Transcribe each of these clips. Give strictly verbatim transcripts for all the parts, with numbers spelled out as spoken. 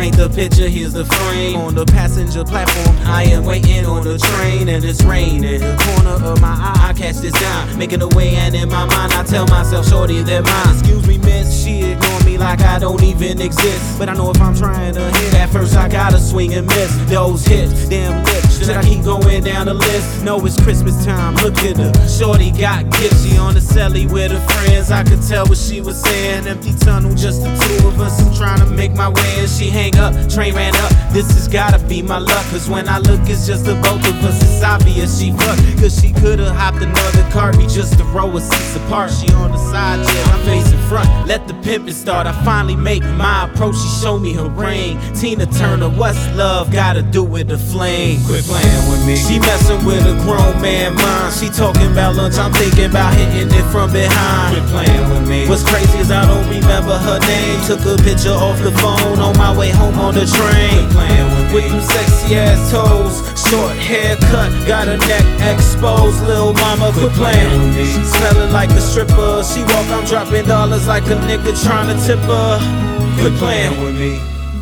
paint the picture, here's the frame. On the passenger platform, I am waiting on the train, and it's raining. The corner of my eye, I catch this down, making a way, and in my mind, I tell myself, shorty, they're mine. Excuse me, miss, she ignore me like I don't even exist. But I know if I'm trying to hit, at first I gotta swing and miss. Those hits, damn lips, should I keep going down the list? No, it's Christmas time, look at her. Shorty got gifts, she on the celly with her friends. I could tell what she was saying. Empty tunnel, just the two of us. I'm trying to make my way, and she hang up, train ran up. This has gotta be my luck, cause when I look, it's just the both of us. It's obvious she fucked, cause she could've hopped another car, be just a row of seats apart. She on the side, yeah, I'm facing front. Let the pimpin' start. I finally make my approach. She show me her ring. Tina Turner, what's love gotta do with the flame? Quit playing with me. She messin' with a grown man mind. She talking about lunch, I'm thinking about hitting it from behind. Quit playing with me. What's crazy is I don't remember her name. Took a picture off the phone on my way home on the train. Quit playing with me. With them sexy ass toes, short haircut, got her neck exposed. Lil' mama, quit playing with me. Smelling like a stripper. She walk, I'm dropping dollars like a nigga trying to tip her. Quit playing with me.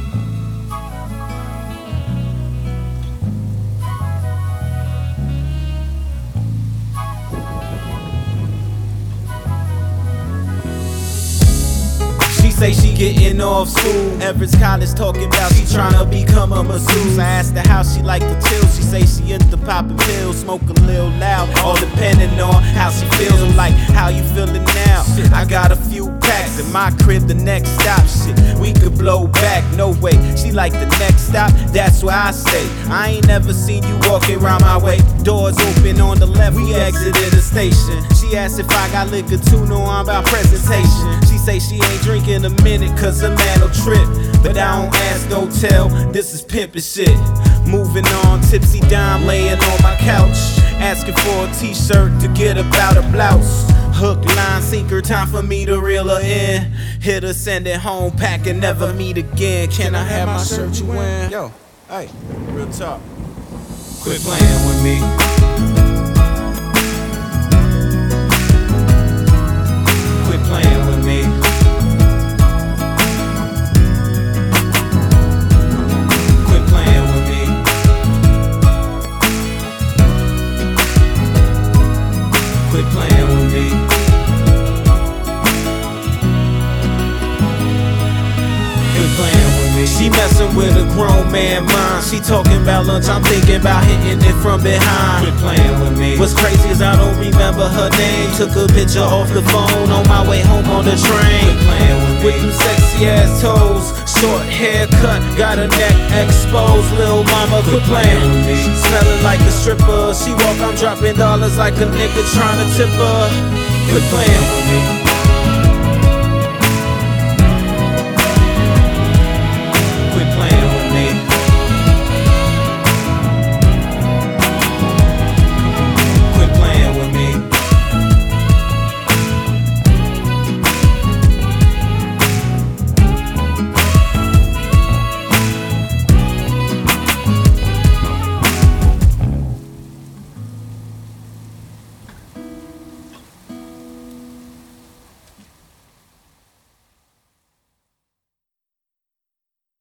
Say she getting off school. Everett's College talking about she tryna become a masseuse. I asked her how she like to chill. She say she into popping pills, smoke a little loud, all depending on how she feels. I'm like, how you feeling now? I got a few packs in my crib. The next stop, shit, we could blow back. No way. She like the next stop. That's where I stay. I ain't never seen you walking around my way. Doors open on the left. We exited the station. She asked if I got liquor too. No, I'm about presentation. She say she ain't drinking a minute cause a man'll trip. But I don't ask, don't tell, this is pimpin' shit. Moving on, tipsy dime laying on my couch, asking for a t-shirt to get about a blouse. Hook, line, sinker, time for me to reel her in. Hit her, send it home, pack and never meet again. Can I have my shirt you wearing? Yo, hey, real talk. Quit playing with me. Quit playing with me. Quit playing with me. Quit playing with me. She messin' with a grown man mind. She talking about lunch, I'm thinking about hitting it from behind. Quit playing with me. What's crazy is I don't remember her name. Took a picture off the phone on my way home on the train. Quit playing with me. With them sexy ass toes, short haircut, got her neck exposed. Lil' mama, quit playing with me. Smelling like a stripper. She walk, I'm dropping dollars like a nigga trying to tip her. Quit playing with me.